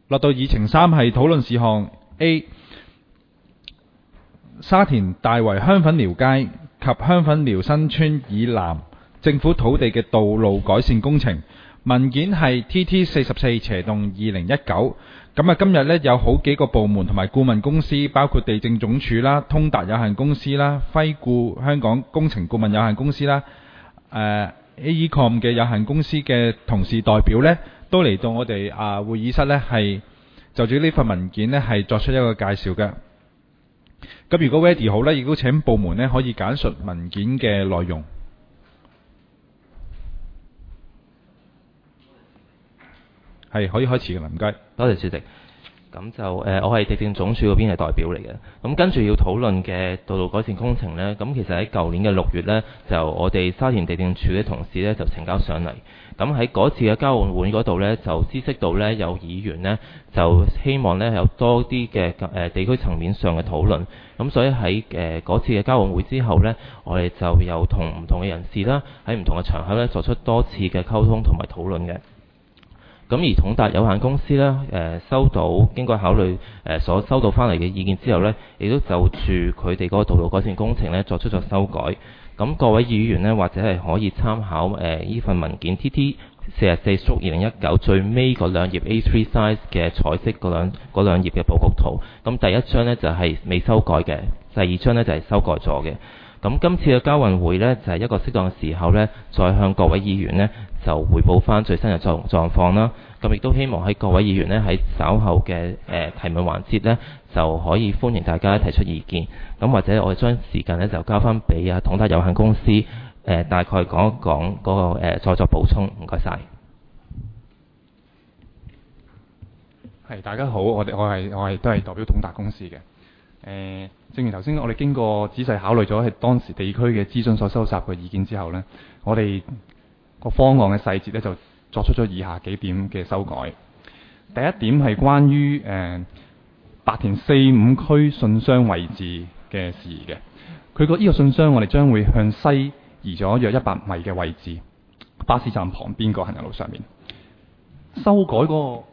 落到議程3係討論事項 A， 沙田大圍香粉寮街及香粉寮新村以南政府土地嘅道路改善工程。文件係 TT44/2019。咁啊，今日呢，有好幾個部門同埋顧問公司，包括地政總署啦、通達有限公司啦、輝顧香港工程顧問有限公司啦、AECOM 嘅有限公司嘅同事代表呢，都嚟到我哋會議室呢，係就住呢份文件呢，係作出一個介紹嘅。咁如果 ready 好呢，亦都請部門呢，可以簡述文件嘅內容。係可以開始嘅啦，唔該。 多謝主席。咁就我係地政總署嗰邊嘅代表嚟嘅。咁跟住要討論嘅道路改善工程呢，咁其實喺舊年嘅6月呢，就我哋沙田地政署嘅同事呢，就呈交上嚟。咁喺嗰次嘅交換會嗰度呢，就知悉到呢，有議員呢，就希望呢，有多啲嘅地區層面上嘅討論。咁所以喺嗰次嘅交換會之後呢，我哋就有同唔同嘅人士啦，喺唔同嘅場合呢，作出多次嘅溝通同埋討論嘅。咁而統達有限公司呢，經過考慮所收到翻嚟嘅意見之後呢，亦都就住佢哋嗰個道路改善工程呢，作出咗修改。咁各位議員呢，或者係可以參考呢份文件 TT44/2019 最尾嗰兩頁 A3 size 嘅彩色嗰兩頁嘅佈局圖。咁第一張呢，就係未修改嘅，第二張呢，就係修改咗嘅。咁今次嘅交運會呢，就係一個適當嘅時候呢，再向各位議員呢，就匯報翻最新嘅狀況啦。咁亦都希望喺各位議員呢，喺稍後嘅提問環節呢，就可以歡迎大家提出意見。咁或者我哋將時間呢，就交翻俾統達有限公司大概講一講嗰個再作補充。唔該晒。 係，大家好，我係都係代表統達公司嘅。正如頭先我哋經過仔細考慮咗係當時地區嘅諮詢所收集嘅意見之後呢，我哋個方案嘅細節呢，就作出咗以下幾點嘅修改。第一點係關於白田4、5區信箱位置嘅事宜嘅。佢呢個信箱我哋將會向西移咗約100米嘅位置，巴士站旁邊個行人路上面。修改嗰個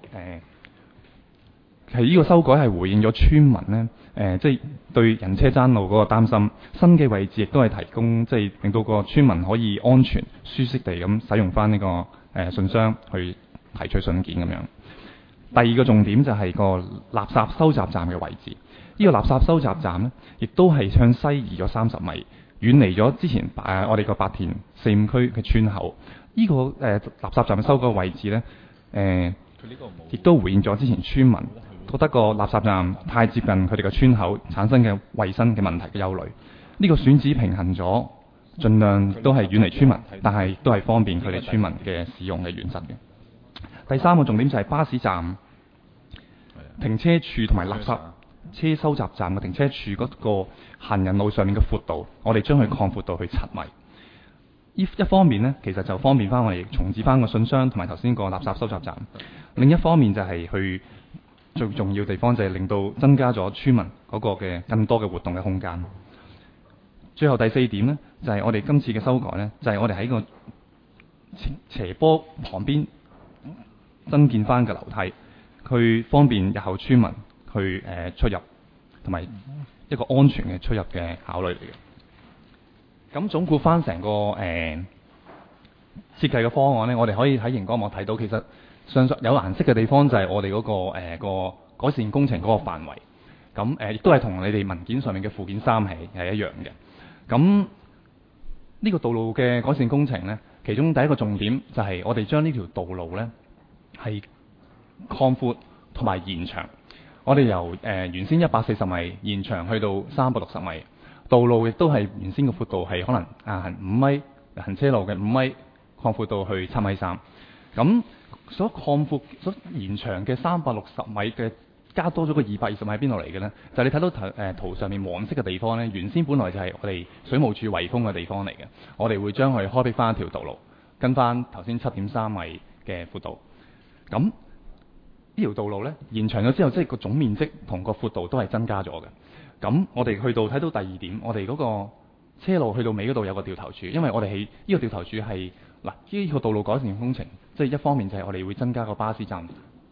係呢個修改係回應咗村民呢，即係對人車爭路嗰個擔心。新嘅位置亦都係提供，即係令到個村民可以安全舒適地咁使用翻呢個信箱去提取信件咁樣。第二個重點就係個垃圾收集站嘅位置。呢個垃圾收集站呢，亦都係向西移咗30米，遠離咗之前我哋個白田4、5區嘅村口。呢個垃圾站嘅收嗰個位置呢，亦都回應咗之前村民覺得個垃圾站太接近佢哋嘅村口產生嘅衞生嘅問題嘅憂慮。呢個選址平衡咗，盡量都係遠離村民，但係都係方便佢哋村民嘅使用嘅原則嘅。第三個重點就係巴士站停車處同埋垃圾車收集站嘅停車處嗰個行人路上面嘅闊度，我哋將佢擴闊到去7米。一方面呢，其實就方便翻我哋重置翻個信箱同埋頭先個垃圾收集站。另一方面就係去最重要的地方就係令到增加咗村民嗰個嘅更多嘅活動嘅空間。最後第4點呢，就係我哋今次嘅修改呢，就係我哋喺個斜坡旁邊增建翻個樓梯，去方便日後村民去出入，同埋一個安全嘅出入嘅考慮嚟嘅。咁總括翻成個設計嘅方案呢，我哋可以喺熒光幕睇到，其實上述有顏色嘅地方就係我哋嗰個改善工程嗰個範圍。咁亦都係同你哋文件上面嘅附件3係一樣嘅。咁呢個道路嘅改善工程呢，其中第一個重點就係我哋將呢條道路呢係擴闊同埋延長。我哋由原先140米延長去到360米。道路亦都係原先嘅闊度係可能5米，行車路嘅5米擴闊到去7米3。咁所延長嘅360米嘅加多咗個220米喺邊度嚟嘅呢？就係你睇到圖上面黃色嘅地方呢，原先本來就係我哋水務署圍封嘅地方嚟嘅。我哋會將佢開闢翻一條道路，跟翻頭先7.3米嘅闊度。咁呢條道路呢，延長咗之後，即係個總面積同個闊度都係增加咗嘅。咁我哋去到睇到第2點，我哋嗰個車路去到尾嗰度有個掉頭柱，因為我哋喺呢個掉頭柱係呢個道路改善工程，即係一方面就係我哋會增加個巴士站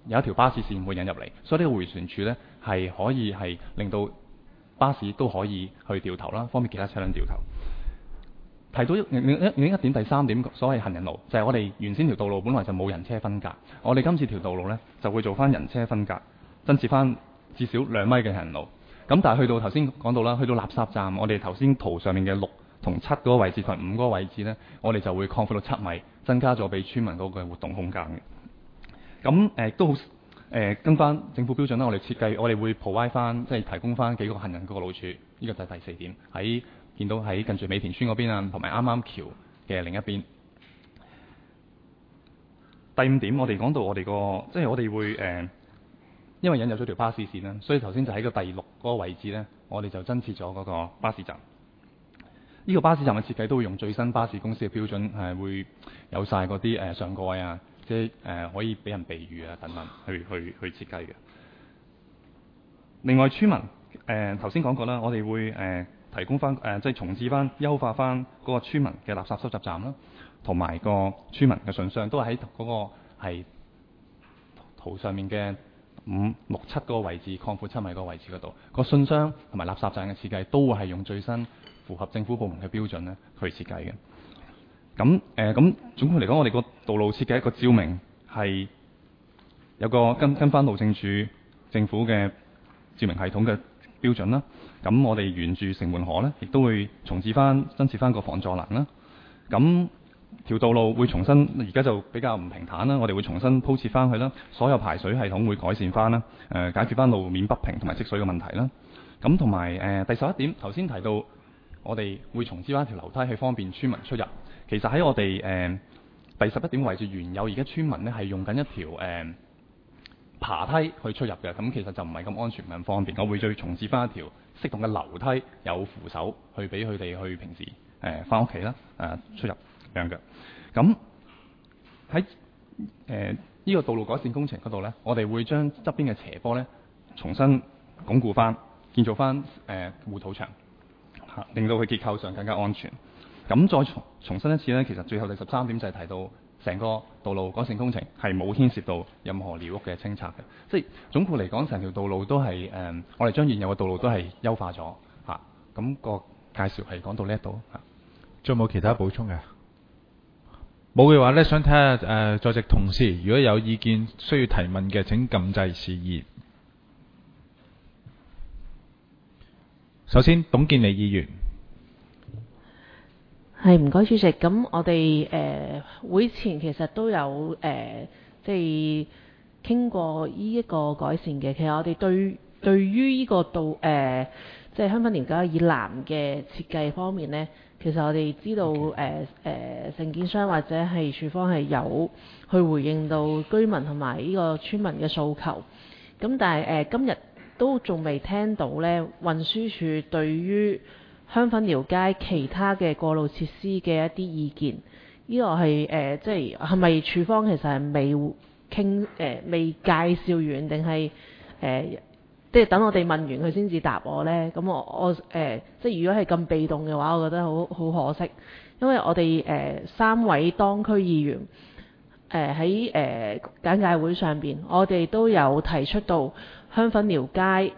有一條巴士線會引入嚟，所以呢個迴旋處呢係可以係令到巴士都可以去掉頭啦，方便其他車輛掉頭。提到另一點，第三點所謂行人路，就係我哋原先條道路本來就冇人車分隔，我哋今次條道路呢就會做翻人車分隔，增設翻至少2米嘅行人路。咁但係去到頭先講到啦，去到垃圾站，我哋頭先圖上面嘅6同7嗰個位置同5嗰個位置呢，我哋就會擴闊到7米，增加咗俾村民嗰個活動空間嘅。咁都好跟翻政府標準啦，我哋設計，我哋會 provide 翻，即係提供翻幾個行人過路處，呢個就係第4點。見到喺近住美田村嗰邊啊，同埋啱啱橋嘅另一邊。第5點，我哋講到我哋即係我哋會因為引入咗條巴士線啦，所以頭先就喺個第6嗰個位置呢，我哋就增設咗嗰個巴士站。呢個巴士站嘅設計都會用最新巴士公司嘅標準，係會有晒嗰啲上蓋啊，即係可以俾人避雨啊等等去設計嘅。另外村民頭先講過啦，我哋會提供翻即係重置翻、優化翻嗰個村民嘅垃圾收集站啦，同埋個村民嘅信箱都係喺嗰個係圖上面嘅5、6、7嗰個位置，擴闊7米嗰個位置嗰度。個信箱同埋垃圾站嘅設計都會係用最新符合政府部門嘅標準咧去設計嘅。咁總括嚟講，我哋個道路設計一個照明係有個跟翻路政署政府嘅照明系統嘅標準啦。咁我哋沿住城門河呢，亦都會重置翻、增設翻個防撞欄啦。咁條道路會重新，而家就比較唔平坦啦，我哋會重新鋪設翻去啦。所有排水系統會改善翻啦，解決翻路面不平同埋積水嘅問題啦。咁同埋第11點，頭先提到我哋會重置翻條樓梯去方便村民出入。其實喺我哋第11點位置原有，而家村民呢係用緊一條爬梯去出入嘅，咁其實就唔係咁安全、唔係咁方便。我會再重置翻一條適當嘅樓梯，有扶手去俾佢哋去平時翻屋企啦，出入咁樣嘅。咁喺呢個道路改善工程嗰度呢，我哋會將側邊嘅斜坡呢重新鞏固翻，建造翻護土牆，令到佢結構上更加安全。咁再重申一次呢，其實最後第13點就係提到成個道路改善工程係冇牽涉到任何寮屋嘅清拆嘅，即係總括嚟講，成條道路都係我哋將現有嘅道路都係優化咗嚇。咁個介紹係講到呢一度嚇。 仲有冇其他補充嘅？冇嘅話呢，想睇下在席同事如果有意見需要提問嘅，請撳掣示意。首先，董建妮議員。 係，唔該主席。咁我哋會前其實都有即係傾過呢一個改善嘅。其實我哋對於呢個即係香薰寮街以南嘅設計方面呢，其實我哋知道承建商或者係署方係有去回應到居民同埋呢個村民嘅訴求。咁但係今日都仲未聽到呢運輸署對於香薰寮街其他嘅過路設施嘅一啲意見，呢個係即係咪署方其實係未介紹完，定係即係等我哋問完佢先至答我呢？咁我即係如果係咁被動嘅話，我覺得好可惜，因為我哋3位當區議員喺簡介會上邊，我哋都有提出到香薰寮街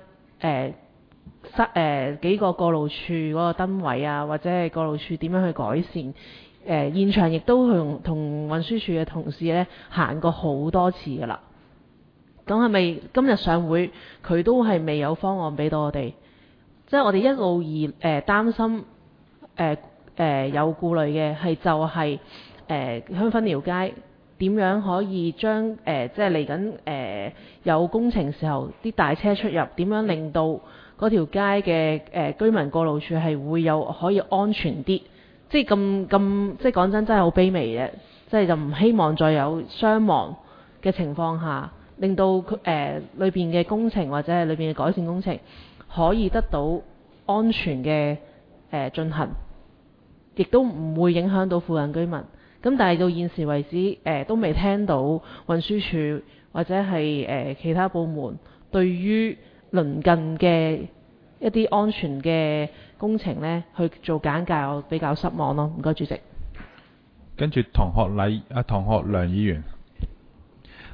幾個過路處嗰個燈位啊，或者係過路處點樣去改善？現場亦都同運輸署嘅同事呢行過好多次㗎啦。咁係咪今日上會佢都係未有方案俾到我哋？即係我哋一路擔心有顧慮嘅係就係香薰寮街點樣可以將即係嚟緊有工程時候啲大車出入，點樣令到嗰條街嘅居民過路處係會可以安全啲？即係咁即係講真係好卑微嘅，即係就唔希望再有傷亡嘅情況下，令到裏邊嘅工程或者係裏邊嘅改善工程可以得到安全嘅進行，亦都唔會影響到附近居民。咁但係到現時為止都未聽到運輸署或者係其他部門對於鄰近嘅一啲安全嘅工程呢去做簡介，我比較失望咯。唔該主席。 跟住唐學良議員。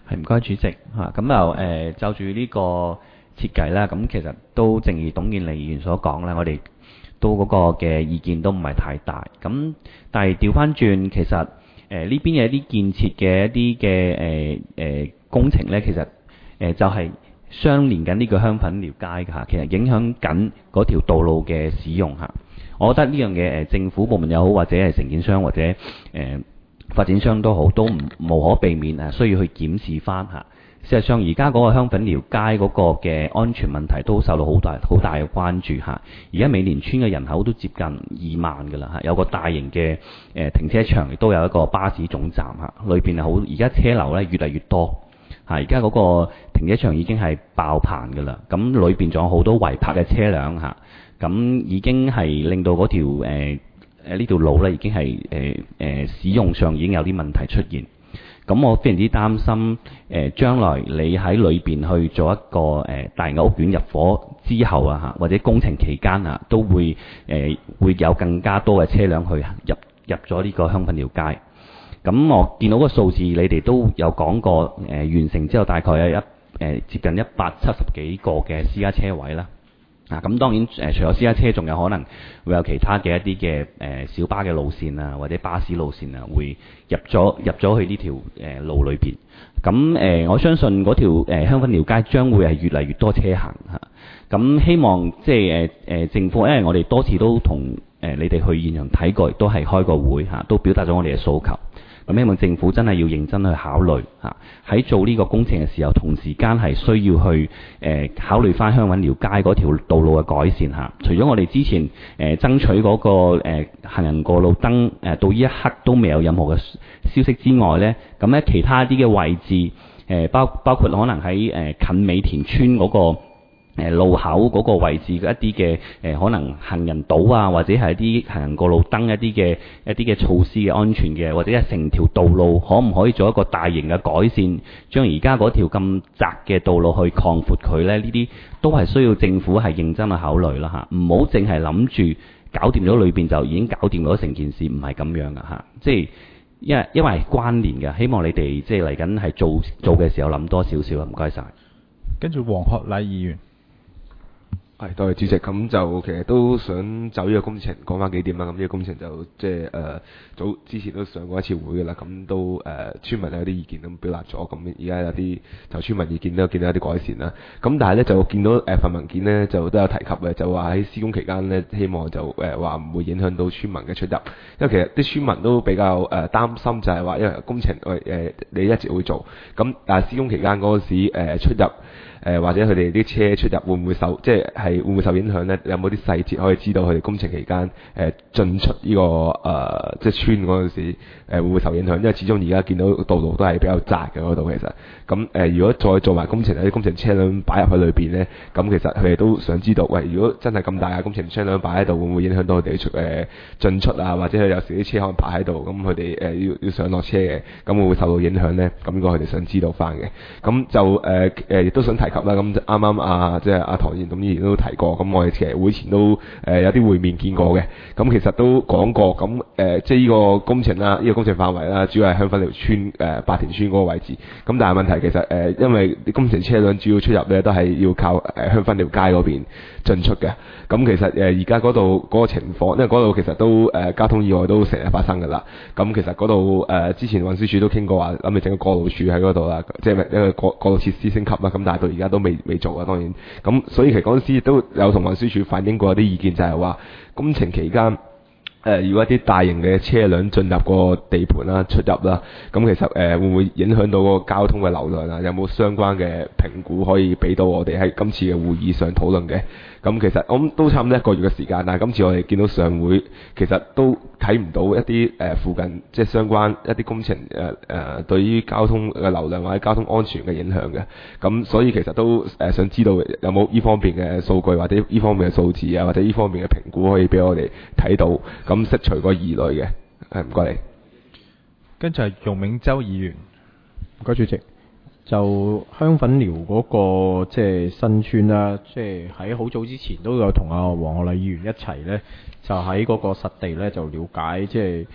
係唔該主席嚇，咁就住呢個設計啦，咁其實都正如董建妮議員所講啦，我哋都嗰個嘅意見都唔係太大，咁但係調翻轉，其實呢邊嘅一啲建設嘅一啲嘅工程呢，其實就係相連緊呢個香粉寮街嘅嚇，其實影響緊嗰條道路嘅使用嚇。我覺得呢樣嘢政府部門又好，或者係承建商或者發展商都好，都無可避免需要去檢視翻嚇。事實上，而家嗰個香粉寮街嗰個嘅安全問題都受到好大嘅關注嚇。而家美連村嘅人口都接近2萬㗎啦嚇，有個大型嘅停車場，亦都有一個巴士總站嚇，裏邊係好，而家車流咧越嚟越多嚇。而家嗰個停車場已經係爆棚㗎啦，咁裏邊仲有好多違泊嘅車輛嚇，咁已經係令到嗰條呢條路咧已經係使用上已經有啲問題出現。咁我非常之擔心將來你喺裏邊去做一個大型屋苑入伙之後啊嚇，或者工程期間啊，都會會有更加多嘅車輛去入咗呢個香粉寮街。咁我見到個數字，你哋都有講過完成之後大概有接近170幾個嘅私家車位啦。咁當然除咗私家車，仲有可能會有其他嘅一啲嘅小巴嘅路線啊，或者巴士路線啊，會入咗去呢條路裏邊。咁我相信嗰條香粉寮街將會係越嚟越多車行嚇。咁希望即係政府，因為我哋多次都同你哋去現場睇過，亦都係開過會嚇，都表達咗我哋嘅訴求。咁希望政府真係要認真去考慮嚇，喺做呢個工程嘅時候，同時間係需要去考慮翻香粉寮街嗰條道路嘅改善嚇。除咗我哋之前爭取嗰個行人過路燈到呢一刻都未有任何嘅消息之外呢，咁咧其他啲嘅位置包括可能喺近美田村嗰個路口嗰個位置嘅一啲嘅可能行人島啊，或者係一啲行人過路燈一啲嘅措施嘅安全嘅，或者係成條道路可唔可以做一個大型嘅改善，將而家嗰條咁窄嘅道路去擴闊佢呢？呢啲都係需要政府係認真去考慮啦嚇，唔好淨係諗住搞掂咗裏邊就已經搞掂咗成件事，唔係咁樣噶嚇，即係因為係關聯嘅，希望你哋即係嚟緊係做嘅時候諗多少少啊，唔該晒。 跟住黃學禮議員。 係，多謝主席。咁就其實都想就呢個工程講翻幾點啦。咁呢個工程就即係早之前都上過一次會㗎啦。咁都村民有啲意見都表達咗。咁而家有啲就村民意見都見到有啲改善啦。咁但係咧就見到份文件咧就都有提及嘅，就話喺施工期間咧希望就話唔會影響到村民嘅出入。因為其實啲村民都比較擔心就係話，因為工程你一直會做，咁但係施工期間嗰陣時出入。或者佢哋啲車出入會唔會受，即係會唔會受影響呢？有冇啲細節可以知道佢哋工程期間進出呢個即係村嗰陣時會唔會受影響？因為始終而家見到道路都係比較窄嘅嗰度，其實咁如果再做埋工程，有啲工程車輛擺入去裏邊呢，咁其實佢哋都想知道，喂，如果真係咁大嘅工程車輛擺喺度，會唔會影響到佢哋進出啊？或者佢有時啲車可能擺喺度，咁佢哋要上落車嘅，咁會唔會受到影響呢？咁呢個佢哋想知道翻嘅。咁就亦都想提及啦。咁啱啱即係阿唐賢董議員都提過，咁我哋其實會前都有啲會面見過嘅。咁其實都講過，咁即係呢個工程啦，呢個工程範圍啦，主要係香粉寮村白田村嗰個位置。咁但係問題其實因為啲工程車輛主要出入咧都係要靠香粉寮街嗰邊進出嘅。咁其實而家嗰度嗰個情況，因為嗰度其實都交通意外都成日發生㗎啦。咁其實嗰度之前運輸署都傾過話諗住整個過路處喺嗰度啦，即係一個過路設施升級啦。咁但係到而家都未做啊，當然。咁所以其實嗰陣時都有同運輸署反映過一啲意見，就係話工程期間如果一啲大型嘅車輛進入個地盤啦、出入啦，咁其實會唔會影響到個交通嘅流量啊？有冇相關嘅評估可以俾到我哋喺今次嘅會議上討論嘅？咁其實我諗都差唔多1個月嘅時間，但係今次我哋見到上會其實都睇唔到一啲附近即係相關一啲工程對於交通嘅流量或者交通安全嘅影響嘅。咁所以其實都想知道有冇呢方面嘅數據或者呢方面嘅數字啊，或者呢方面嘅評估可以俾我哋睇到，咁釋除個疑慮嘅。唔該你。 跟住係容銘洲議員。 唔該主席。就香粉寮嗰個即係新村啦，即係喺好早之前都有同阿黃學禮議員一齊呢，就喺嗰個實地呢就了解，即係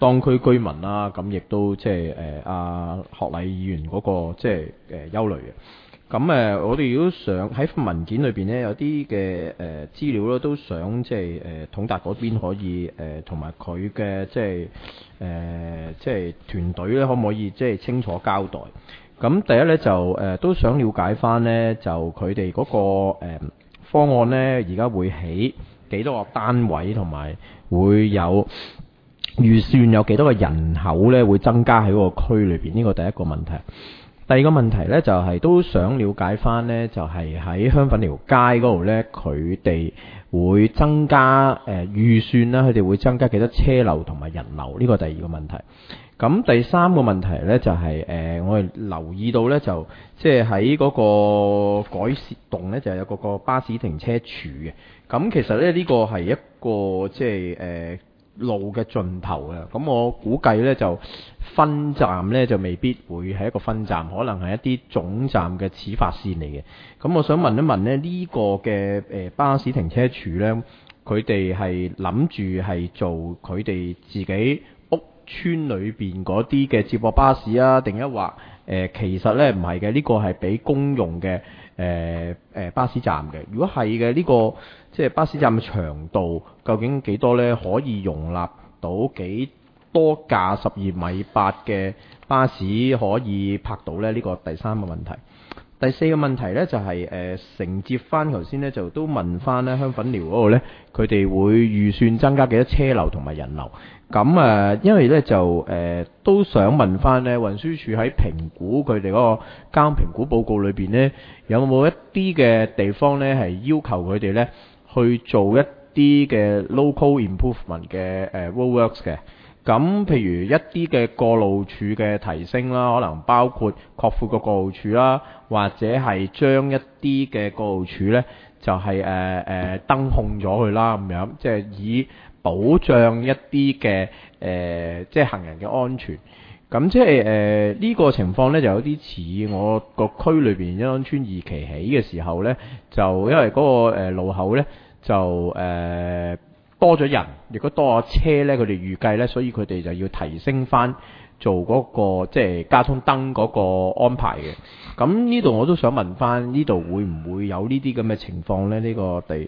當區居民啦，咁亦都即係阿學禮議員嗰個即係憂慮嘅。咁我哋如果想喺份文件裏邊呢，有啲嘅資料咧，都想即係統達嗰邊可以同埋佢嘅即係團隊咧，可唔可以即係清楚交代？咁第一呢，就都想了解翻呢，就佢哋嗰個方案呢，而家會起幾多個單位，同埋會有預算有幾多個人口呢，會增加喺嗰個區裏邊？呢個第一個問題。第二個問題呢，就係都想了解翻呢，就係喺香粉寮街嗰度呢，佢哋會增加預算啦，佢哋會增加幾多車流同埋人流？呢個第二個問題。咁第三個問題呢，就係我哋留意到呢，就即係喺嗰個改善棟呢，就有個巴士停車處嘅。咁其實呢，呢個係一個即係路嘅盡頭嘅。咁我估計呢，就分站呢，就未必會係一個分站，可能係一啲總站嘅始發線嚟嘅。咁我想問一問呢，呢個嘅巴士停車處呢，佢哋係諗住係做佢哋自己屋村裏邊嗰啲嘅接駁巴士啊，定一話其實呢唔係嘅，呢個係俾公用嘅巴士站嘅。如果係嘅，呢個即係巴士站嘅長度究竟幾多呢？可以容納到幾多架12.8米嘅巴士可以泊到呢？呢個第三個問題。第四個問題呢，就係承接翻頭先呢，就都問翻呢香粉寮嗰度呢，佢哋會預算增加幾多車流同埋人流？咁因為呢，就都想問翻呢運輸署喺評估佢哋嗰個交通評估報告裏邊呢，有冇一啲嘅地方呢係要求佢哋呢去做一啲嘅 local improvement 嘅roadworks 嘅？咁譬如一啲嘅過路處嘅提升啦，可能包括擴闊個過路處啦，或者係將一啲嘅過路處呢，就係燈控咗佢啦，咁樣即係以保障一啲嘅即係行人嘅安全。咁即係呢個情況呢，就有啲似我個區裏邊欣安邨2期起嘅時候呢，就因為嗰個路口呢，就多咗人，如果多咗車呢，佢哋預計呢，所以佢哋就要提升翻做嗰個即係交通燈嗰個安排嘅。咁呢度我都想問翻，呢度會唔會有呢啲咁嘅情況呢？呢個第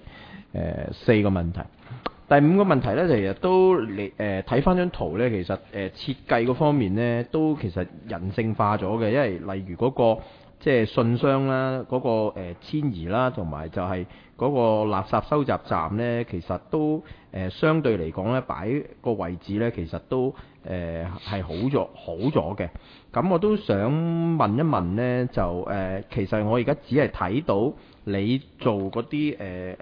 4個問題。第5個問題呢，其實都睇翻張圖呢，其實設計嗰方面呢，都其實人性化咗嘅，因為例如嗰個即係信箱啦，嗰個遷移啦，同埋就係嗰個垃圾收集站呢，其實都相對嚟講呢，擺個位置呢，其實都係好咗嘅。咁我都想問一問呢，就其實我而家只係睇到你做嗰啲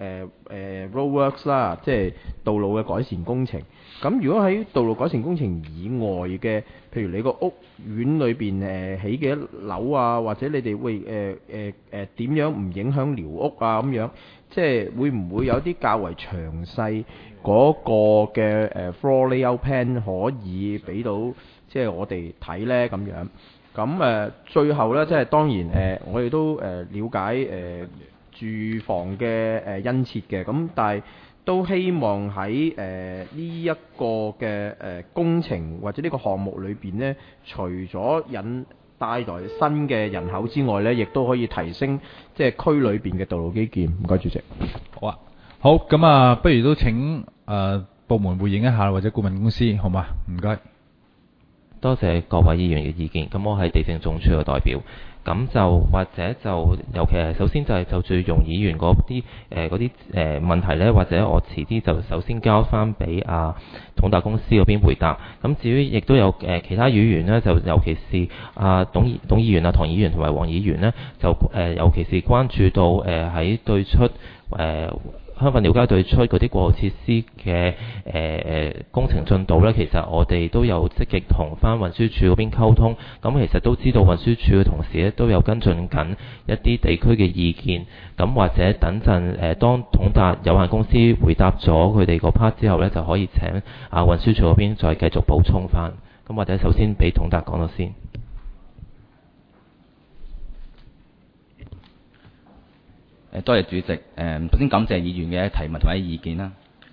roadworks 啦，即係道路嘅改善工程。咁如果喺道路改善工程以外嘅，譬如你個屋苑裏邊起嘅樓啊，或者你哋會點樣唔影響寮屋啊咁樣，即係會唔會有啲較為詳細嗰個嘅floor layout plan 可以俾到即係我哋睇呢咁樣？咁最後呢，即係當然我哋都了解住房嘅殷切嘅，咁但係都希望喺呢一個嘅工程或者呢個項目裏邊呢，除咗帶來新嘅人口之外呢，亦都可以提升即係區裏邊嘅道路基建。唔該，主席。 好啊，好，咁啊，不如都請部門回應一下，或者顧問公司，好嘛？唔該。 多謝各位議員嘅意見。咁我係地政總署嘅代表。咁就或者就尤其係首先就係就住容議員嗰啲問題呢，或者我遲啲就首先交翻俾統達公司嗰邊回答。咁至於亦都有其他議員呢，就尤其是董議員、唐議員同埋黃議員呢，就尤其是關注到喺對出香粉寮街對出嗰啲過路設施嘅工程進度呢，其實我哋都有積極同翻運輸署嗰邊溝通。咁其實都知道運輸署嘅同事呢都有跟進緊一啲地區嘅意見。咁或者等陣當統達有限公司回答咗佢哋個 part 之後呢，就可以請運輸署嗰邊再繼續補充翻。咁或者首先俾統達講咗先。 多謝主席。首先感謝議員嘅提問同埋意見啦。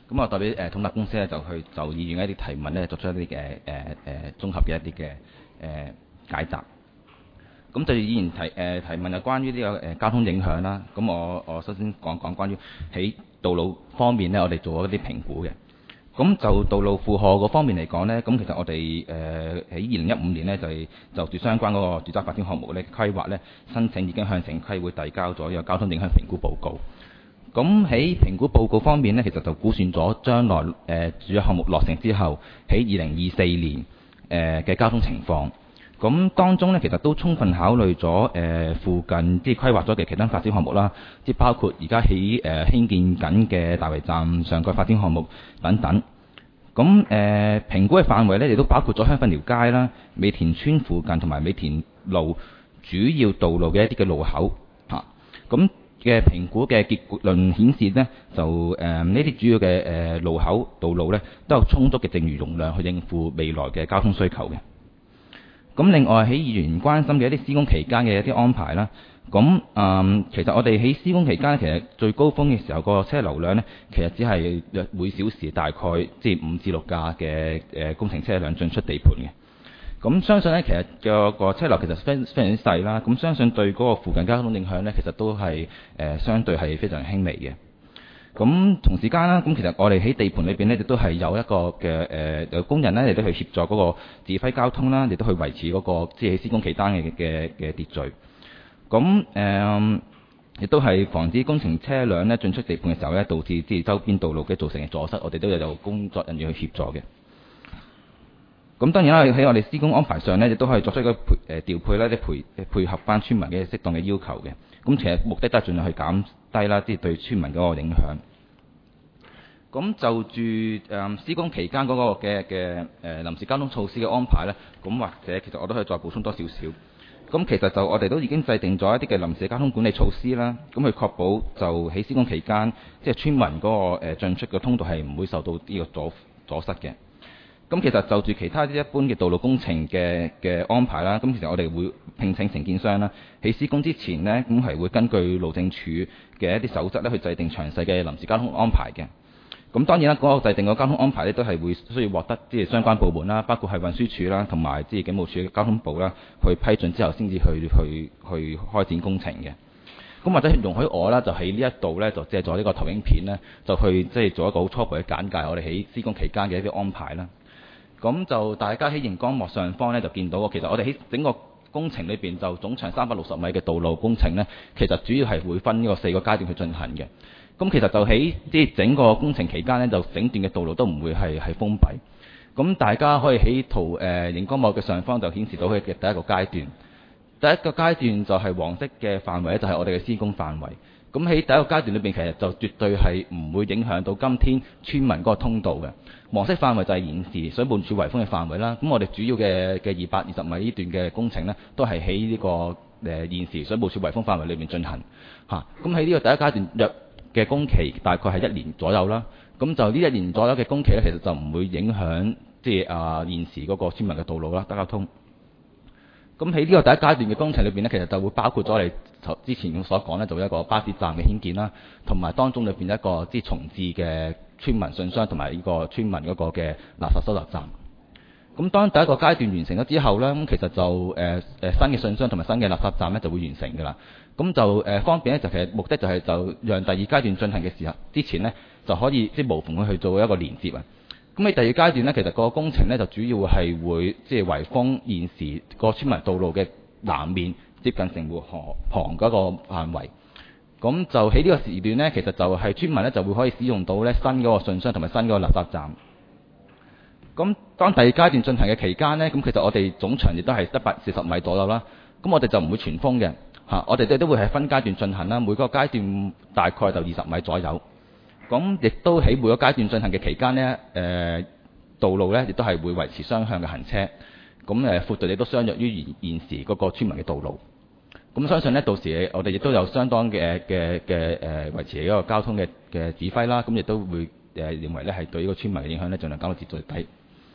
咁我代表統達公司咧就去就議員一啲提問咧作出一啲嘅綜合嘅一啲嘅解答。咁就議員提問有關於呢個交通影響啦。咁我首先講關於喺道路方面咧，我哋做咗一啲評估嘅。咁就道路負荷嗰方面嚟講呢，咁其實我哋喺2015年呢，就住相關嗰個住宅發展項目咧規劃呢，申請已經向城規會遞交咗一個交通影響評估報告。咁喺評估報告方面呢，其實就估算咗將來住宅項目落成之後喺2024年嘅交通情況。咁當中呢，其實都充分考慮咗附近即係規劃咗嘅其他發展項目啦，即係包括而家喺興建緊嘅大圍站上蓋發展項目等等。咁評估嘅範圍呢，亦都包括咗香粉寮街啦、美田村附近同埋美田路主要道路嘅一啲嘅路口嚇。咁嘅評估嘅結論顯示呢，就呢啲主要嘅路口道路呢，都有充足嘅剩餘容量去應付未來嘅交通需求嘅。咁另外喺議員關心嘅一啲施工期間嘅一啲安排啦，咁其實我哋喺施工期間其實最高峰嘅時候個車流量呢，其實只係每小時大概即係5至6架嘅工程車輛進出地盤嘅。咁相信呢，其實個車流其實非常之細啦。咁相信對嗰個附近交通影響呢，其實都係相對係非常輕微嘅。咁同時間啦，咁其實我哋喺地盤裏邊呢，亦都係有一個嘅有工人呢，亦都去協助嗰個指揮交通啦，亦都去維持嗰個即係施工期間嘅秩序。咁亦都係防止工程車輛呢進出地盤嘅時候呢，導致即係周邊道路嘅造成嘅阻塞，我哋都有工作人員去協助嘅。咁當然啦，喺我哋施工安排上呢，亦都可以作出一個調配啦，啲配合翻村民嘅適當嘅要求嘅。咁其實目的都係盡量去減低啦，即係對村民嗰個影響。咁就住施工期間嗰個嘅臨時交通措施嘅安排呢，咁或者其實我都可以再補充多少少。咁其實就我哋都已經制定咗一啲嘅臨時交通管理措施啦，咁去確保就喺施工期間，即係村民嗰個進出嘅通道係唔會受到呢個阻塞嘅。咁其實就住其他啲一般嘅道路工程嘅安排啦，咁其實我哋會聘請承建商啦，喺施工之前呢，咁係會根據路政署嘅一啲守則咧去制定詳細嘅臨時交通安排嘅。咁當然啦，嗰個制定嘅交通安排咧都係會需要獲得即係相關部門啦，包括係運輸署啦，同埋即係警務處嘅交通部啦，去批准之後先至去開展工程嘅。咁或者容許我啦，就喺呢一度咧，就借助呢個投影片咧，就去即係做一個好初步嘅簡介，我哋喺施工期間嘅一啲安排啦。咁就大家喺熒光幕上方咧就見到，其實我哋喺整個工程裏邊就總長360米嘅道路工程咧，其實主要係會分呢個4個階段去進行嘅。咁其實就喺即係整個工程期間咧，就整段嘅道路都唔會係封閉。咁大家可以喺熒光幕嘅上方就顯示到佢嘅第一個階段。第一個階段就係黃色嘅範圍咧，就係我哋嘅施工範圍。咁喺第一個階段裏邊，其實就絕對係唔會影響到今天村民嗰個通道嘅。黃色範圍就係現時水務署圍封嘅範圍啦。咁我哋主要嘅220米呢段嘅工程呢，都係喺呢個現時水務署圍封範圍裏面進行嚇。咁喺呢個第一階段約嘅工期大概係1年左右啦。咁就呢1年左右嘅工期呢，其實就唔會影響即係現時嗰個村民嘅道路啦，交通。咁喺呢個第一階段嘅工程裏邊呢，其實就會包括咗我哋之前所講呢，做一個巴士站嘅興建啦，同埋當中裏邊一個即係重置嘅村民信箱同埋呢個村民嗰個嘅垃圾收集站。咁當第一個階段完成咗之後呢，咁其實就新嘅信箱同埋新嘅垃圾站呢就會完成㗎啦。咁就方便呢，就其實目的就係就讓第二階段進行嘅時候之前呢，就可以即係無縫去做一個連接啊。咁喺第二階段呢，其實個工程呢就主要係會即係圍封現時個村民道路嘅南面接近城門河旁嗰個範圍。咁就喺呢個時段呢，其實就係村民呢就會可以使用到呢新嗰個信箱同埋新嗰個垃圾站。咁當第二階段進行嘅期間呢，咁其實我哋總長亦都係140米左右啦。咁我哋就唔會全封嘅嚇，我哋都會係分階段進行啦。每個階段大概就20米左右。咁亦都喺每個階段進行嘅期間呢，道路呢亦都係會維持雙向嘅行車。咁闊度亦都相若於現時嗰個村民嘅道路。咁相信呢，到時我哋亦都有相當嘅維持一個交通嘅指揮啦。咁亦都會認為呢係對呢個村民嘅影響呢，盡量減到至最低。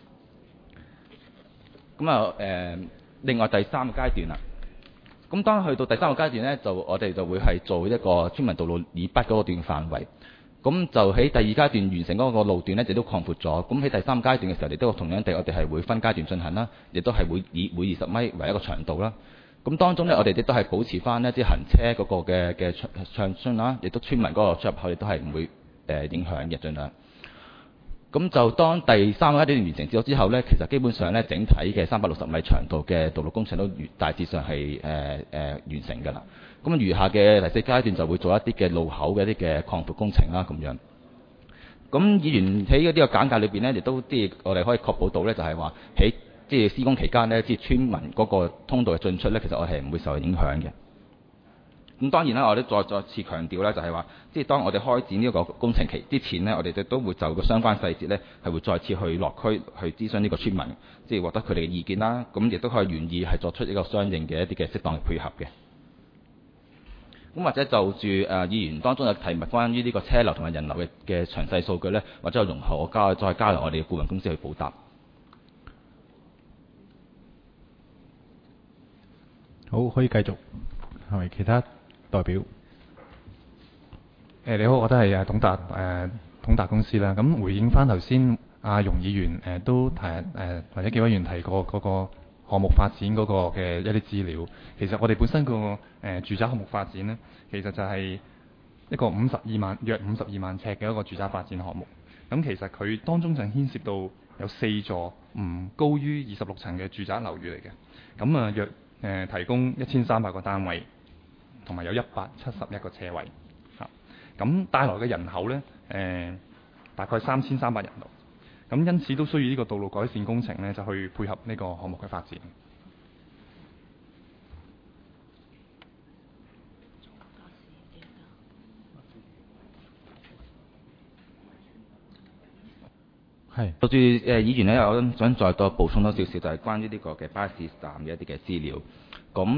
咁另外第三個階段啦。咁當去到第三個階段呢，我哋就會係做一個村民道路以北嗰段範圍。 咁就喺第二階段完成嗰個路段呢，亦都擴闊咗。咁喺第三階段嘅時候，亦都同樣地，我哋係會分階段進行啦，亦都係會以每20米為一個長度啦。咁當中呢，我哋亦都係保持翻呢啲行車嗰個嘅暢順啦，亦都村民嗰個出入口亦都係唔會影響嘅，盡量。咁就當第三個階段完成之後呢，其實基本上呢，整體嘅360米長度嘅道路工程都大致上係完成㗎啦。咁餘下嘅第四階段就會做一啲嘅路口嘅一啲嘅擴闊工程啦，咁樣。咁議員喺呢個簡介裏邊呢，亦都即係我哋可以確保到呢，就係話喺即係施工期間呢，即係村民嗰個通道嘅進出呢，其實我係唔會受影響嘅。咁當然啦，我哋再次強調咧，就係話，即係當我哋開展呢個工程期之前呢，我哋都會就個相關細節呢，係會再次去落區去諮詢呢個村民，即係獲得佢哋嘅意見啦。咁亦都可以願意係作出一個相應嘅一啲嘅適當嘅配合嘅。咁或者就住議員當中有提問關於呢個車流同埋人流嘅詳細數據呢，或者有容後我再交由我哋嘅顧問公司去補答。 好，可以繼續，係咪其他代表？ 你好，我都係統達公司啦。咁回應翻頭先阿容議員都提或者幾位議員提過嗰個項目發展嗰個嘅一啲資料。其實我哋本身個住宅項目發展呢，其實就係一個約52萬尺嘅一個住宅發展項目。咁其實佢當中就牽涉到有4座唔高於26層嘅住宅樓宇嚟嘅。咁啊約提供1300個單位，同埋有171個車位。咁帶來嘅人口呢，大概3300人度。咁因此都需要呢個道路改善工程呢，就去配合呢個項目嘅發展。 係。 就住議員呢，我想再多補充多少少，就係關於呢個嘅巴士站嘅一啲嘅資料。咁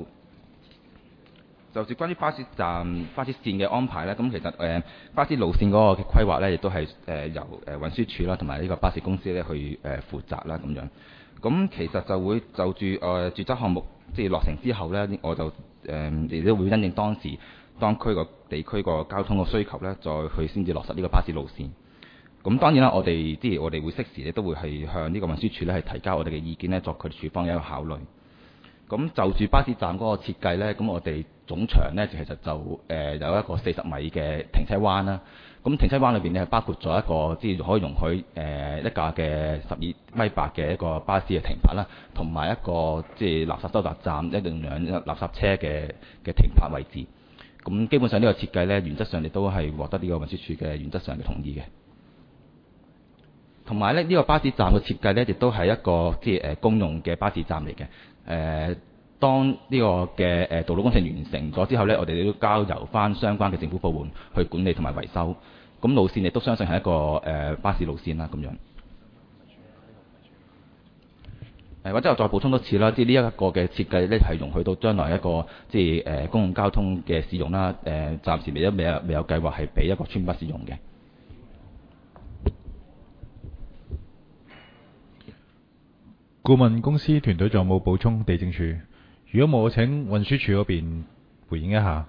就住關於巴士站、巴士線嘅安排呢，咁其實巴士路線嗰個嘅規劃呢，亦都係由運輸署啦同埋呢個巴士公司呢去負責啦咁樣。咁其實就會就住住宅項目即係落成之後呢，我就亦都會因應當區個地區個交通個需求呢，再去先至落實呢個巴士路線。咁當然啦，我哋會適時咧都會係向呢個運輸署呢係提交我哋嘅意見呢，作佢哋署方嘅一個考慮。咁就住巴士站嗰個設計呢，咁我哋總長呢，其實就有一個40米嘅停車灣啦。咁停車灣裏邊呢，係包括咗一個即係可以容許一架嘅12米8嘅一個巴士嘅停泊啦，同埋一個即係垃圾收集站一輛垃圾車嘅停泊位置。咁基本上呢個設計呢，原則上亦都係獲得呢個運輸署嘅原則上嘅同意嘅。同埋呢個巴士站嘅設計呢，亦都係一個即係公用嘅巴士站嚟嘅。當呢個嘅道路工程完成咗之後呢，我哋都交由翻相關嘅政府部門去管理同埋維修。咁路線亦都相信係一個巴士路線啦，咁樣。或者我再補充多次啦，即係呢一個嘅設計呢，係容許到將來一個即係公共交通嘅使用啦。暫時未有計劃係俾一個村巴使用嘅。 顧問公司團隊仲有冇補充？地政署，如果冇，我請運輸署嗰邊回應一下，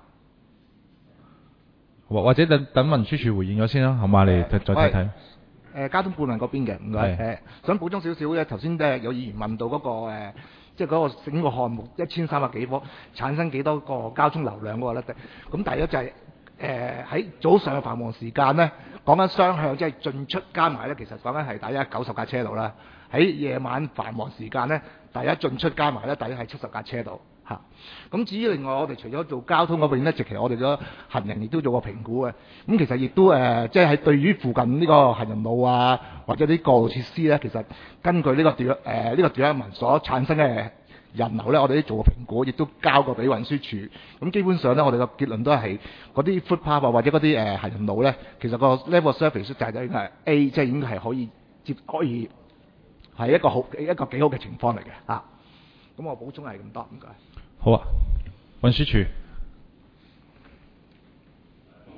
或者等運輸署回應咗先啦，好嘛？你再睇睇。 交通顧問嗰邊嘅，唔該。想補充少少咧，頭先有議員問到嗰個即係嗰個整個項目1300幾伙產生幾多個交通流量嗰個咧？咁第一就係喺早上嘅繁忙時間咧，講緊雙向即係進出加埋咧，其實講緊係大約90架車度啦。喺夜晚繁忙時間呢，大家進出加埋呢，大約係70架車度嚇。咁至於另外，我哋除咗做交通嗰邊呢，其實我哋嘅行人亦都做過評估嘅。咁其實亦都即係喺對於附近呢個行人路啊，或者啲過路設施呢，其實根據呢個Development所產生嘅人流呢，我哋都做過評估，亦都交過俾運輸署。咁基本上呢，我哋個結論都係嗰啲 footpath 或者嗰啲行人路呢，其實個 level service 就係應該係 A，即係應該係可以。係一個幾好嘅情況嚟嘅嚇，咁我補充係咁多，唔該。 好啊，運輸署。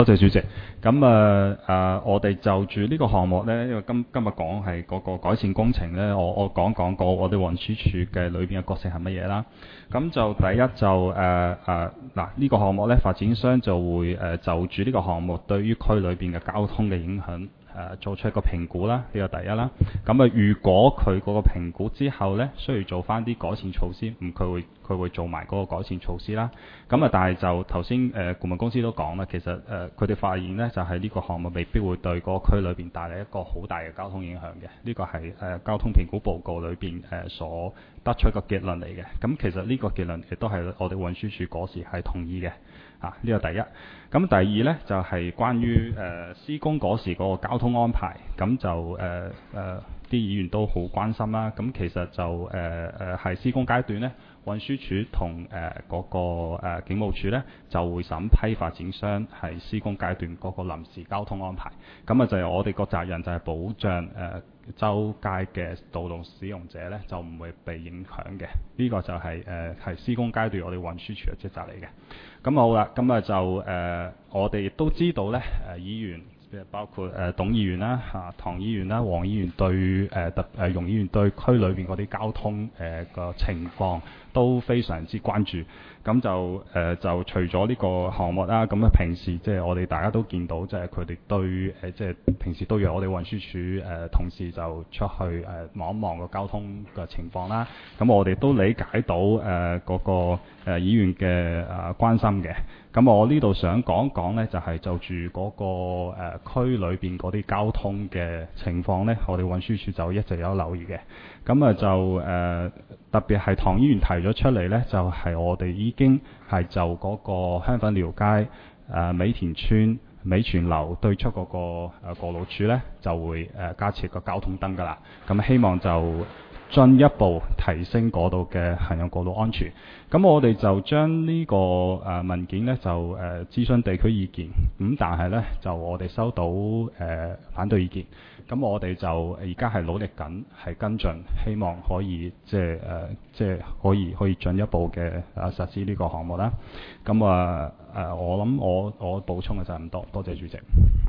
多謝主席。咁我哋就住呢個項目呢，因為今日講係嗰個改善工程呢，我講講我哋運輸署嘅裏邊嘅角色係乜嘢啦。咁就第一就呢個項目呢，發展商就會就住呢個項目對於區裏邊嘅交通嘅影響做出一個評估啦，呢個第一啦。咁如果佢嗰個評估之後呢，需要做翻啲改善措施，佢會做埋嗰個改善措施啦。咁但係就頭先顧問公司都講啦，其實佢哋發現呢，就係呢個項目未必會對嗰個區裏邊帶嚟一個好大嘅交通影響嘅。呢個係交通評估報告裏邊所得出個結論嚟嘅。咁其實呢個結論亦都係我哋運輸署嗰時係同意嘅。呢個第一。咁第二呢，就係關於施工嗰時嗰個交通安排，咁就啲議員都好關心啦。咁其實就係施工階段呢，運輸署同嗰個警務處呢，就會審批發展商係施工階段嗰個臨時交通安排。咁就係我哋個責任就係保障周街嘅道路使用者呢，就唔會被影響嘅。呢個就係施工階段我哋運輸署嘅職責嚟嘅。咁好啦，咁就我哋亦都知道呢，議員包括董議員啦、唐議員啦、黃議員對容議員對區裏邊嗰啲交通個情況都非常之關注。咁就除咗呢個項目啦，咁平時即係我哋大家都見到，即係佢哋對即係平時都約我哋運輸署同事就出去望一望個交通嘅情況啦。咁我哋都理解到嗰個議員嘅關心嘅。咁我呢度想講講呢，就係就住嗰個區裏邊嗰啲交通嘅情況呢，我哋運輸署就一直有留意嘅。咁就特別係唐議員提咗出嚟呢，就係我哋已經係就嗰個香粉寮街、美田村、美泉樓對出嗰個過路處呢，就會加設個交通燈㗎啦。咁希望就進一步提升嗰度嘅行人過路安全。咁我哋就將呢個文件呢，就諮詢地區意見。咁但係呢，就我哋收到反對意見。咁我哋就而家係努力緊，係跟進，希望可以即係可以進一步嘅實施呢個項目啦。咁我諗我補充嘅就係咁多，多謝主席。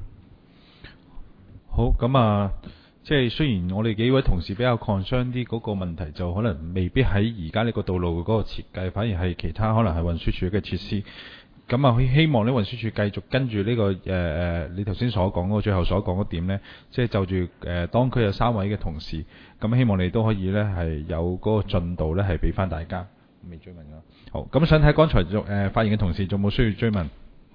好，咁即係雖然我哋幾位同事比較 concern 啲嗰個問題，就可能未必喺而家呢個道路嗰個設計，反而係其他可能係運輸署嘅設施。咁希望呢運輸署繼續跟住呢個你頭先所講嗰個最後所講嗰點呢，即係就住當區有3位嘅同事，咁希望你都可以呢係有嗰個進度呢係俾翻大家。未追問㗎。好，咁想睇剛才發言嘅同事仲冇需要追問？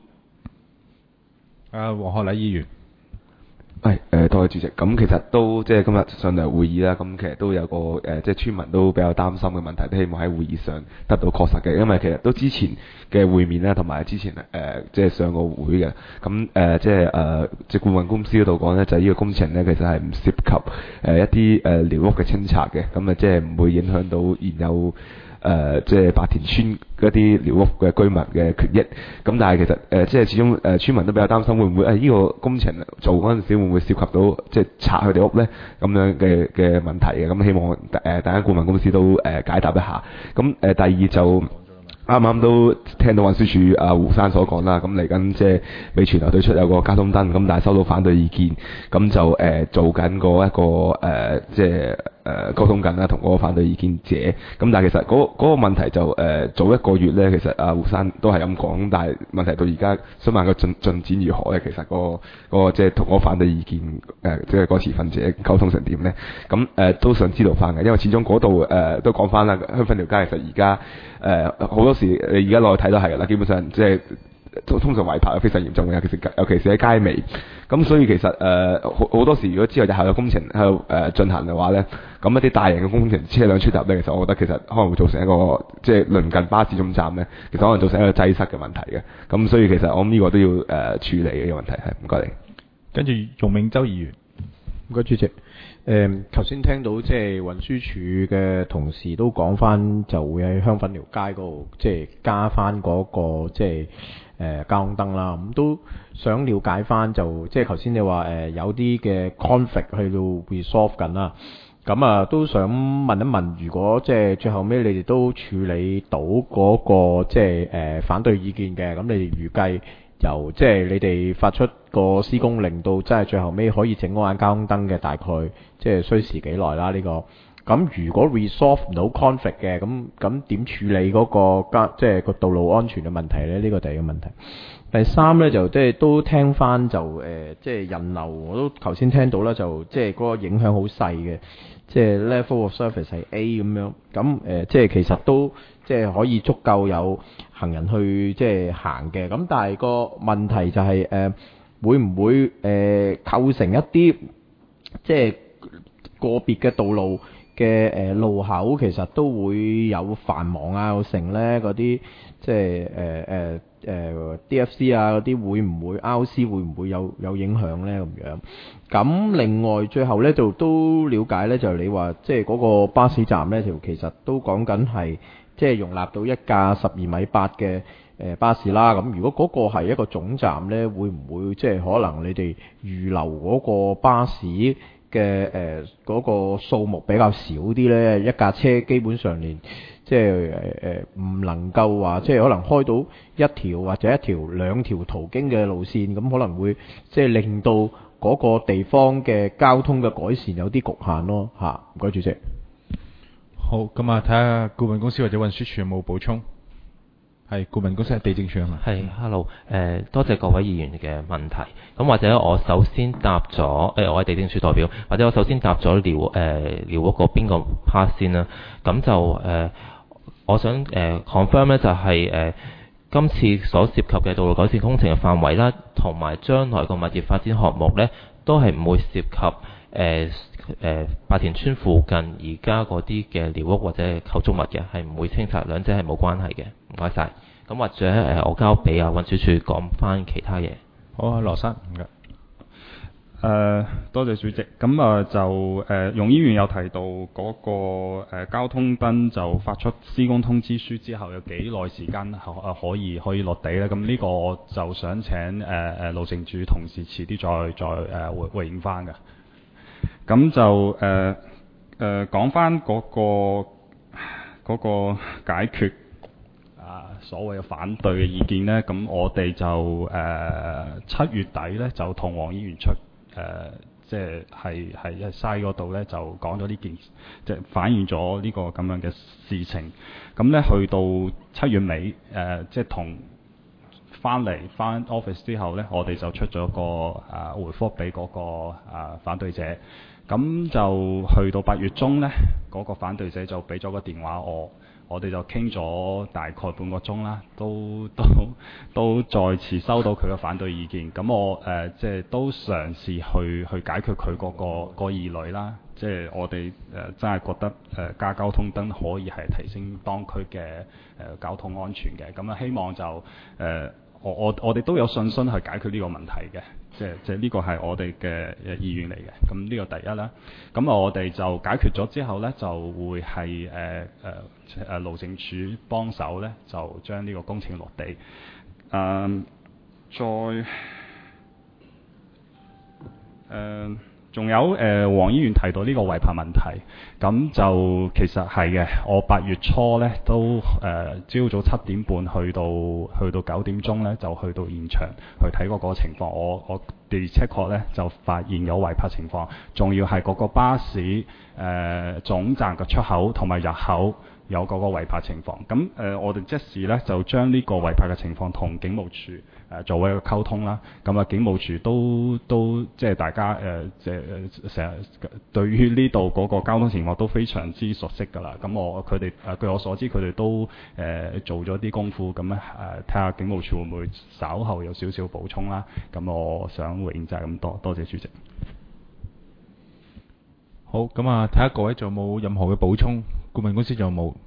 黃學禮議員。 多謝主席。咁其實都即係今日上嚟會議啦，咁其實都有個即係村民都比較擔心嘅問題，都希望喺會議上得到確實嘅，因為其實都之前嘅會面啦，同埋之前即係上個會嘅，咁即係顧問公司嗰度講呢，就係呢個工程呢，其實係唔涉及一啲寮屋嘅清拆嘅，咁即係唔會影響到現有即係白田村嗰啲寮屋嘅居民嘅權益。咁但係其實即係始終村民都比較擔心會唔會呢個工程做嗰陣時會唔會涉及到即係拆佢哋屋呢咁樣嘅問題嘅。咁希望大家顧問公司都解答一下。咁第二就啱啱都聽到運輸署胡生所講啦，咁嚟緊即係美泉樓對出有個交通燈，咁但係收到反對意見，咁就做緊嗰一個即係溝通緊啦，同嗰個反對意見者。咁但係其實嗰個問題就早一個月咧，其實胡生都係咁講，但係問題到而家想問個進展如何咧？其實嗰個即係同嗰個反對意見即係嗰個持份者溝通成點咧？咁都想知道翻嘅，因為始終嗰度都講翻啦，香粉寮街其實而家好多時你而家落去睇都係㗎啦，基本上即係通常違泊係非常嚴重嘅，尤其是喺街尾。咁所以其實好多時如果之後日後有工程喺度進行嘅話咧，咁一啲大型嘅工程車輛出入咧，其實我覺得其實可能會造成一個即係鄰近巴士總站咧，其實可能造成一個擠塞嘅問題嘅。咁所以其實我諗呢個都要處理嘅問題係。唔該你。跟住容銘洲議員。 唔該主席。頭先聽到即係運輸署嘅同事都講翻，就會喺香粉寮街嗰度即係加翻嗰個即係交通燈啦。咁都想了解翻，就即係頭先你話有啲嘅 conflict 去到 resolve 緊啦。咁都想問一問，如果即係最後尾你哋都處理到嗰個即係反對意見嘅，咁你哋預計由即係你哋發出個施工令到真係最後尾可以整嗰眼交通燈嘅，大概即係需時幾耐啦？呢個咁如果 resolve 唔到 conflict 嘅，咁點處理嗰個即係個道路安全嘅問題呢？呢個第二個問題。第三呢，就即係都聽翻就即係人流我都頭先聽到啦，就即係嗰個影響好細嘅，即係 level of service 係 A 咁樣，咁即係其實都即係可以足夠有行人去即係行嘅。咁但係個問題就係會唔會構成一啲即係個別嘅道路嘅路口其實都會有繁忙啊，有成咧嗰啲即係DFC 啊嗰啲會唔會 RC 會唔會有影響咧咁樣？咁另外最後咧就都了解咧，就你話即係嗰個巴士站咧，其實都講緊係即係容納到一架12.8米嘅巴士啦。咁如果嗰個係一個總站咧，會唔會即係可能你哋預留嗰個巴士嘅嗰個數目比較少啲呢？一架車基本上連即係唔能夠話即係可能開到一條或者兩條途經嘅路線，咁可能會即係令到嗰個地方嘅交通嘅改善有啲局限咯嚇。唔該，主席。 好，咁啊睇下顧問公司或者運輸署有冇補充。係顧問公司係地政署啊嘛。 係 ，hello， 多謝各位議員嘅問題。咁或者我首先答咗，我係地政署代表，或者我首先答咗寮屋嗰邊個 part 先啦。咁就我想confirm 咧，就係今次所涉及嘅道路改善工程嘅範圍啦，同埋將來個物業發展項目咧，都係唔會涉及白田村附近而家嗰啲嘅寮屋或者構築物嘅，係唔會清拆，兩者係冇關係嘅。唔該晒。咁或者我交俾運輸署講翻其他嘢。 好啊，羅生，唔該。 多謝主席。咁就容議員有提到嗰個交通燈就發出施工通知書之後有幾耐時間可以落地咧？咁呢個我就想請路政署同事遲啲再回應翻嘅。咁就講翻嗰個解決所謂嘅反對嘅意見呢。咁我哋就7月底呢，就同黃議員出即係喺西嗰度呢，就講咗呢件，即係反映咗呢個咁樣嘅事情。咁呢，去到7月尾即係同翻 office 之後呢，我哋就出咗個回覆俾嗰個反對者。咁就去到8月中呢，嗰個反對者就俾咗個電話我哋就傾咗大概半個鐘啦，都再次收到佢嘅反對意見。咁我即係都嘗試去解決佢個疑慮啦。即係我哋真係覺得加交通燈可以係提升當區嘅交通安全嘅。咁希望就我哋都有信心去解決呢個問題嘅。即係呢個係我哋嘅意願嚟嘅。咁呢個第一啦。咁我哋就解決咗之後呢，就會係路政署幫手呢，就將呢個工程落地。仲有黃議員提到呢個違泊問題，咁就其實係嘅。我8月初呢都朝早7點半去到9點鐘呢，就去到現場去睇過嗰個情況。我哋確實呢就發現有違泊情況，仲要係嗰個巴士總站嘅出口同埋入口有嗰個違泊情況。咁我哋即時呢就將呢個違泊嘅情況同警務處作為一個溝通啦。咁警務處都即係大家成日對於呢度嗰個交通情況都非常之熟悉㗎啦。咁佢哋據我所知，佢哋都做咗啲功夫。咁睇下警務處會唔會稍後有少少補充啦。咁我想回應就係咁多。多謝主席。 好，咁睇下各位仲有冇任何嘅補充？顧問公司仲有冇？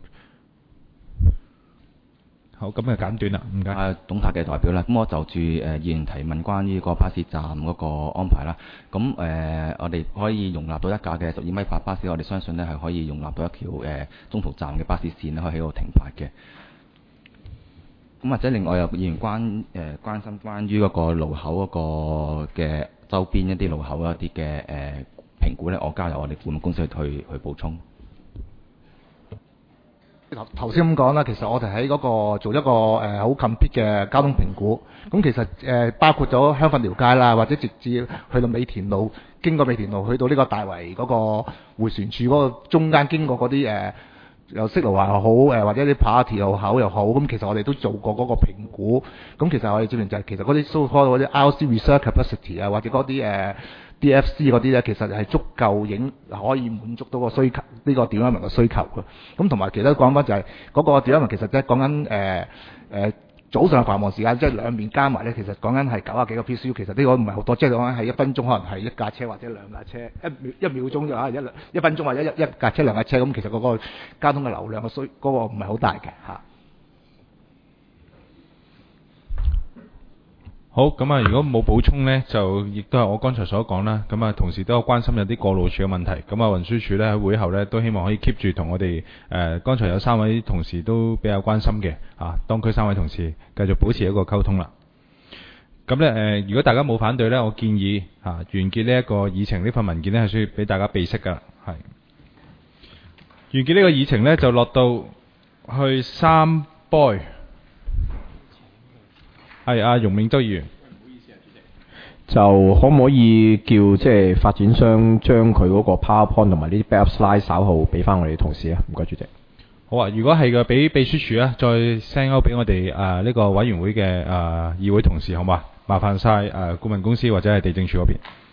好，咁就簡短啦，唔該。 董太嘅代表啦，咁我就住議員提問關於個巴士站嗰個安排啦。咁我哋可以容納到一架嘅12.8米巴士，我哋相信呢係可以容納到一條中途站嘅巴士線咧，可以喺度停泊嘅。咁或者另外有議員關心關於嗰個路口嗰個嘅周邊一啲路口一啲嘅評估呢，我交由我哋顧問公司去補充。 頭先咁講啦，其實我哋喺嗰個做一個好 complete 嘅交通評估，咁其實包括咗香粉寮街啦，或者直至去到美田路，經過美田路去到呢個大圍嗰個迴旋處嗰個中間經過嗰啲又色路華又好或者啲 party 又好，咁其實我哋都做過嗰個評估，咁其實我哋證明就係其實嗰啲 so-called 嗰啲 RC reserve capacity 啊，或者嗰啲DFC 嗰啲咧，其實係足夠可以滿足到個需求，呢個 development 嘅需求嘅。咁同埋其他講法就係嗰個 development 其實即係講緊早上繁忙時間，即係兩邊加埋咧，其實講緊係90幾個 PCU，其實呢個唔係好多，即係講緊係1分鐘可能係一架車或者兩架車，一秒鐘就可能一分鐘或者一架車兩架車，咁其實嗰個交通嘅流量嘅嗰個唔係好大嘅嚇。 好，咁啊，如果冇補充呢，就亦都係我剛才所講啦。咁啊，同時都有關心有啲過路處嘅問題。咁啊，運輸署呢喺會後呢，都希望可以 keep 住同我哋剛才有3位同事都比較關心嘅當區3位同事繼續保持一個溝通啦。咁呢，如果大家冇反對呢，我建議完結呢一個議程，呢份文件呢係需要俾大家備悉㗎。係完結呢個議程呢，就落到去3 boy。係阿容銘洲議員， 就可唔可以叫即係發展商將佢嗰個 PowerPoint 同埋呢啲 backup slide 稍後俾翻我哋同事啊？唔該，主席。 好啊，如果係嘅，俾秘書處啊，再 send out 俾我哋呢個委員會嘅議會同事，好嘛？麻煩晒顧問公司或者係地政處嗰邊。